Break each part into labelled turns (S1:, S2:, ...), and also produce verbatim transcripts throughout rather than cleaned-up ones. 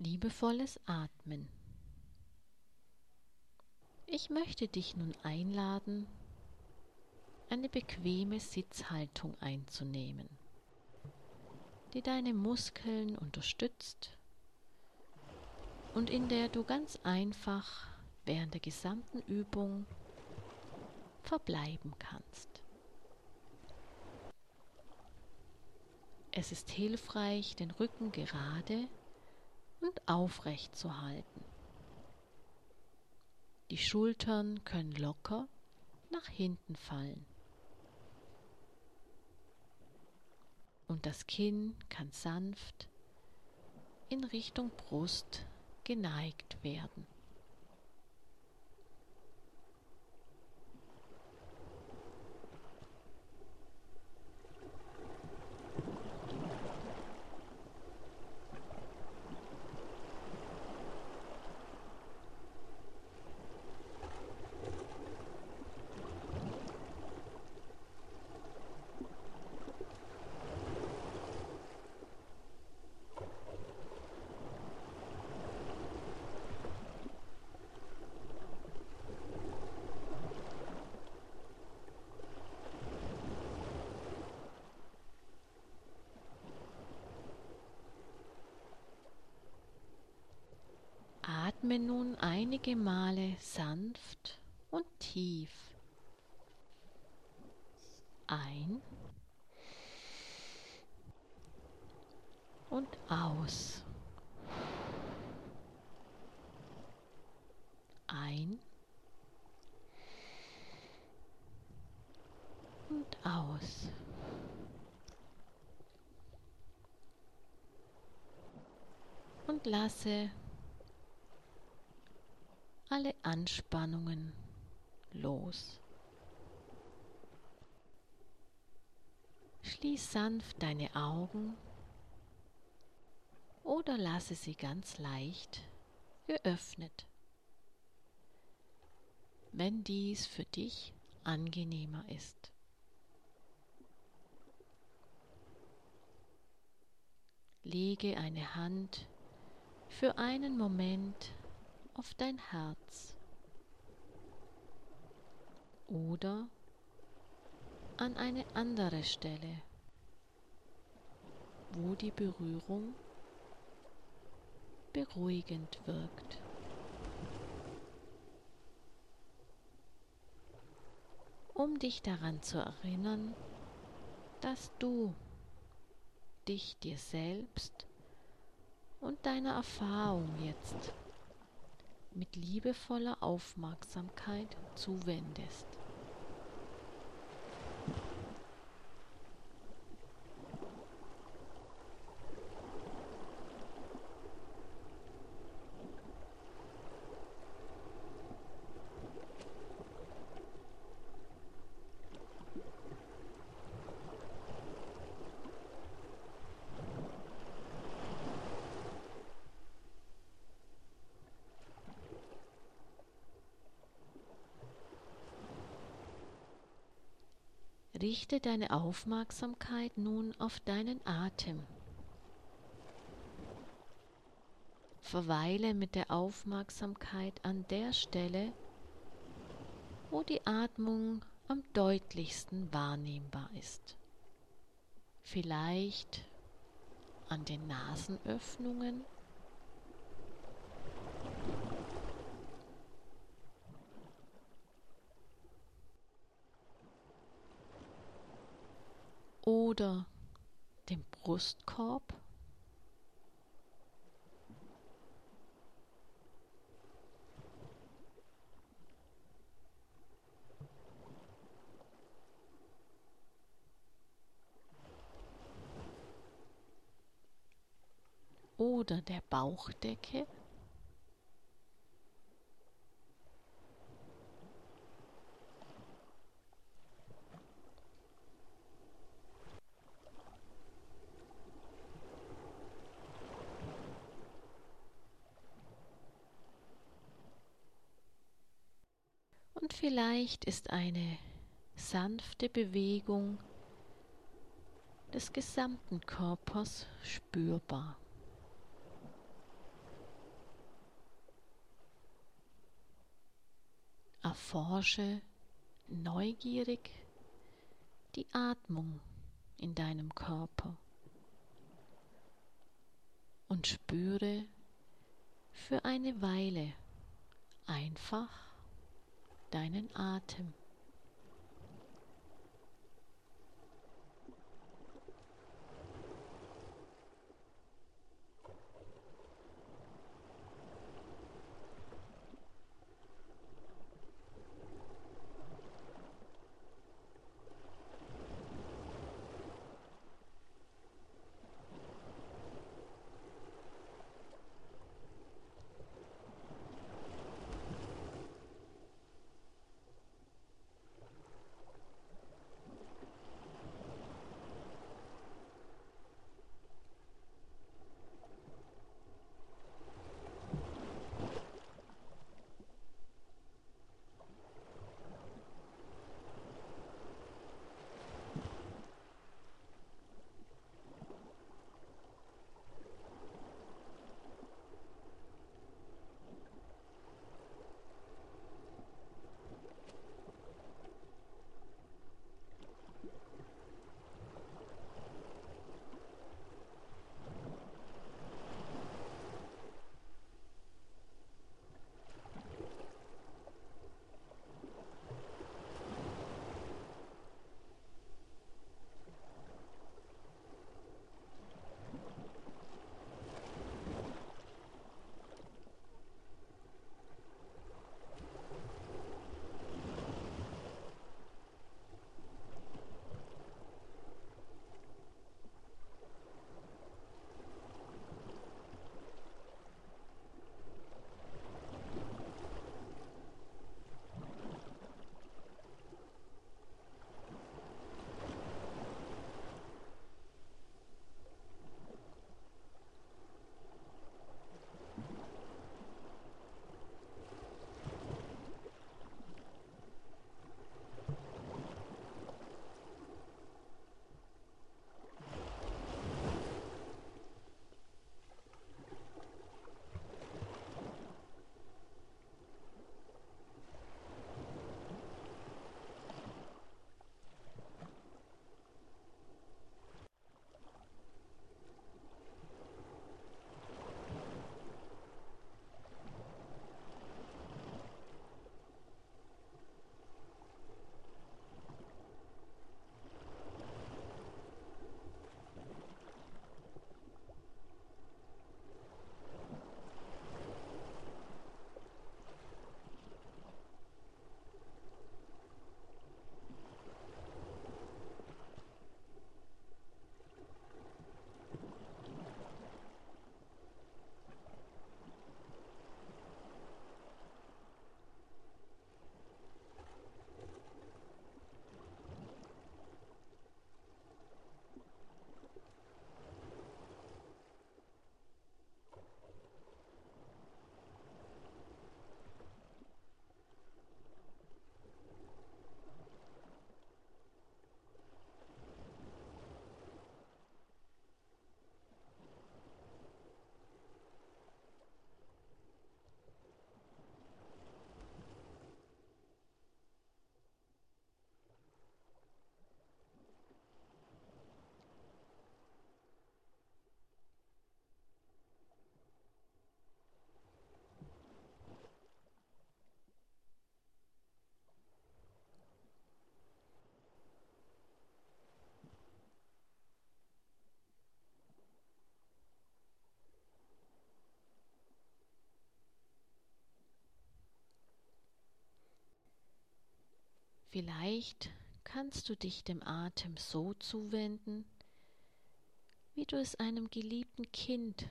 S1: Liebevolles Atmen. Ich möchte dich nun einladen, eine bequeme Sitzhaltung einzunehmen, die deine Muskeln unterstützt und in der du ganz einfach während der gesamten Übung verbleiben kannst. Es ist hilfreich, den Rücken gerade und aufrecht zu halten. Die Schultern können locker nach hinten fallen. Und das Kinn kann sanft in Richtung Brust geneigt werden. Atme nun einige Male sanft und tief ein und aus. Ein und aus. Und lasse alle Anspannungen los. Schließ sanft deine Augen oder lasse sie ganz leicht geöffnet, wenn dies für dich angenehmer ist. Lege eine Hand für einen Moment auf dein Herz oder an eine andere Stelle, wo die Berührung beruhigend wirkt. Um dich daran zu erinnern, dass du dich dir selbst und deiner Erfahrung jetzt mit liebevoller Aufmerksamkeit zuwendest. Richte deine Aufmerksamkeit nun auf deinen Atem. Verweile mit der Aufmerksamkeit an der Stelle, wo die Atmung am deutlichsten wahrnehmbar ist. Vielleicht an den Nasenöffnungen oder dem Brustkorb. Oder der Bauchdecke. Und vielleicht ist eine sanfte Bewegung des gesamten Körpers spürbar. Erforsche neugierig die Atmung in deinem Körper und spüre für eine Weile einfach deinen Atem. Vielleicht kannst du dich dem Atem so zuwenden, wie du es einem geliebten Kind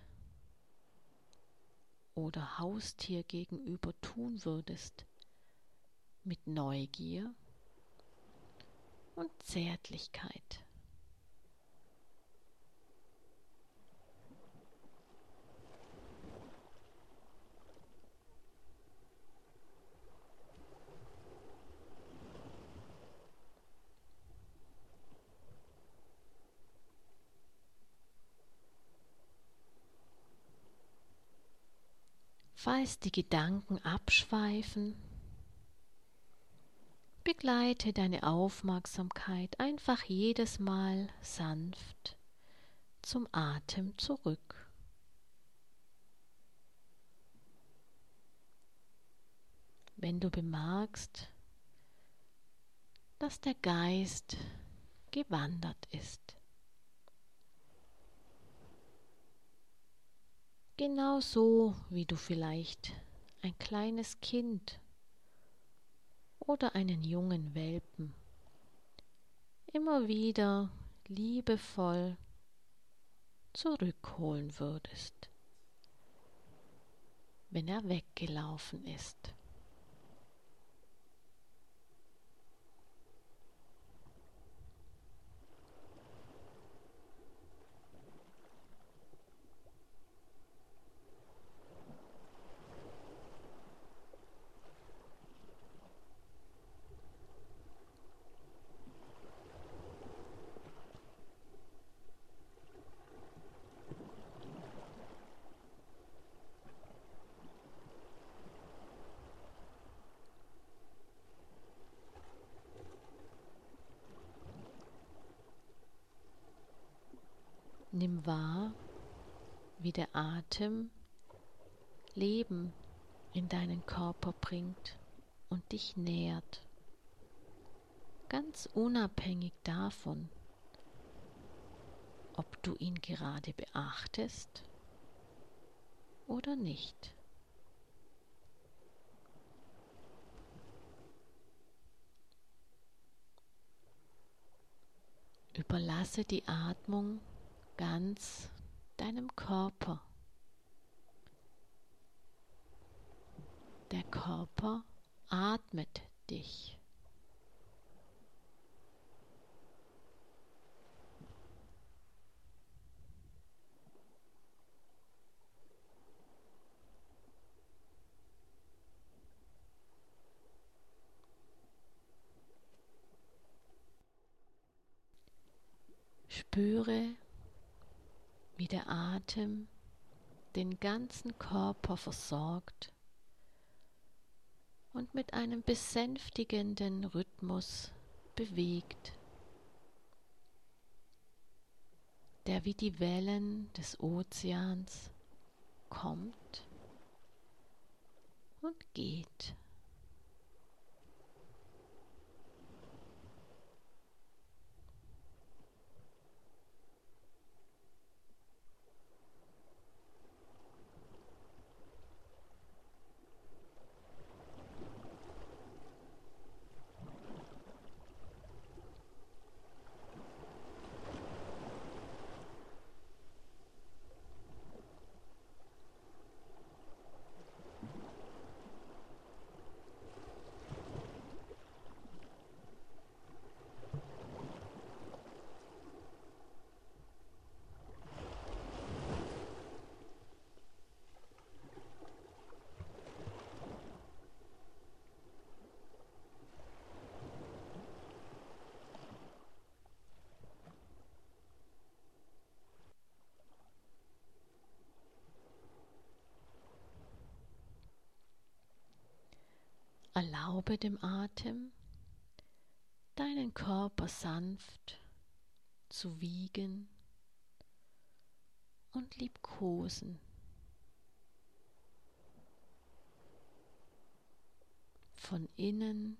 S1: oder Haustier gegenüber tun würdest, mit Neugier und Zärtlichkeit. Falls die Gedanken abschweifen, Begleite deine Aufmerksamkeit einfach jedes Mal sanft zum Atem zurück. Wenn du bemerkst, dass der Geist gewandert ist. Genauso wie du vielleicht ein kleines Kind oder einen jungen Welpen immer wieder liebevoll zurückholen würdest, wenn er weggelaufen ist. Nimm wahr, wie der Atem Leben in deinen Körper bringt und dich nährt, ganz unabhängig davon, ob du ihn gerade beachtest oder nicht. Überlasse die Atmung ganz deinem Körper. Der Körper atmet dich. Spüre, wie der Atem den ganzen Körper versorgt und mit einem besänftigenden Rhythmus bewegt, der wie die Wellen des Ozeans kommt und geht. Erlaube dem Atem, deinen Körper sanft zu wiegen und liebkosen. Von innen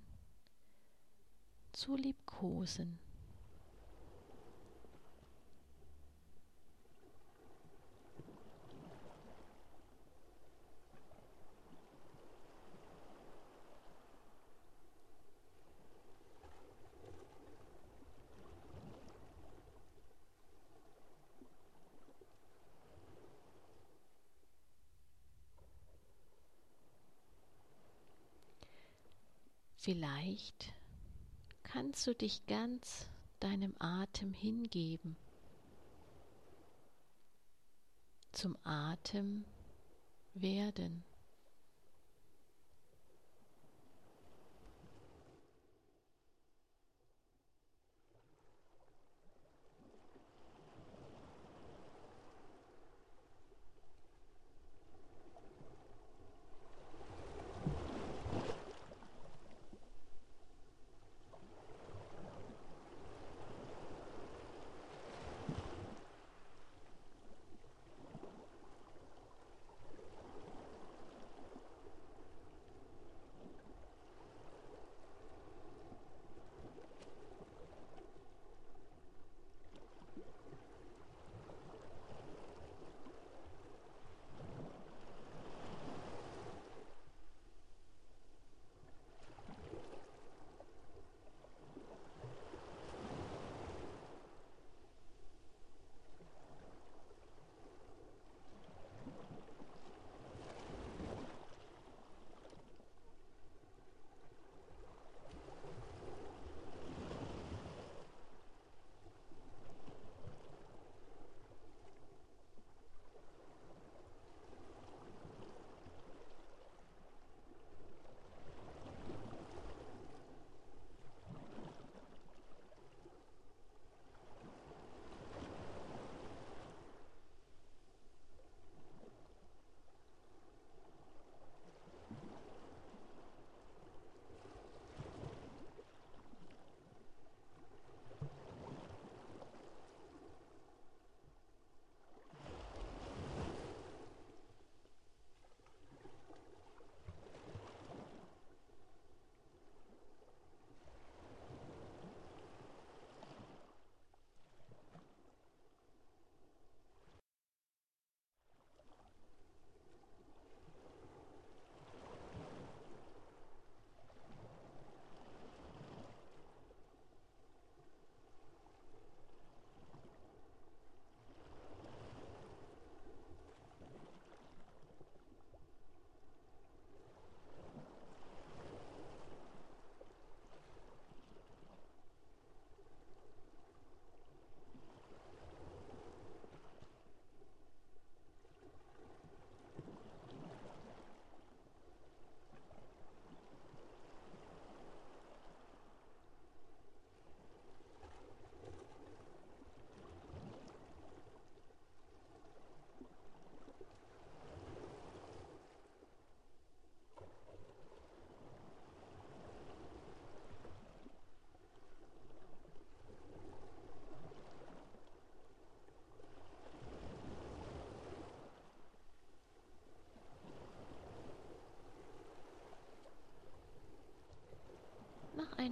S1: zu liebkosen. Vielleicht kannst du dich ganz deinem Atem hingeben, zum Atem werden.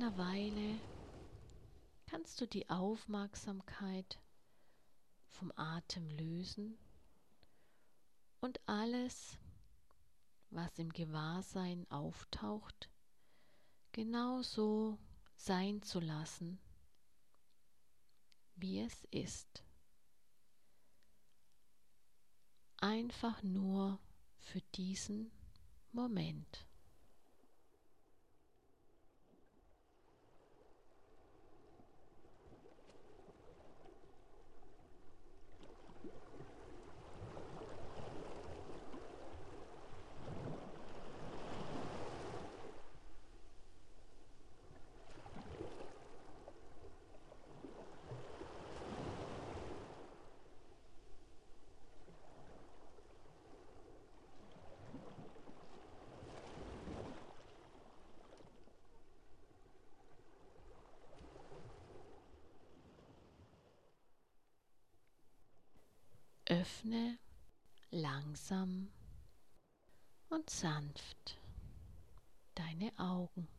S1: einer Weile kannst du die Aufmerksamkeit vom Atem lösen und alles, was im Gewahrsein auftaucht, genauso sein zu lassen, wie es ist. Einfach nur für diesen Moment. Öffne langsam und sanft deine Augen.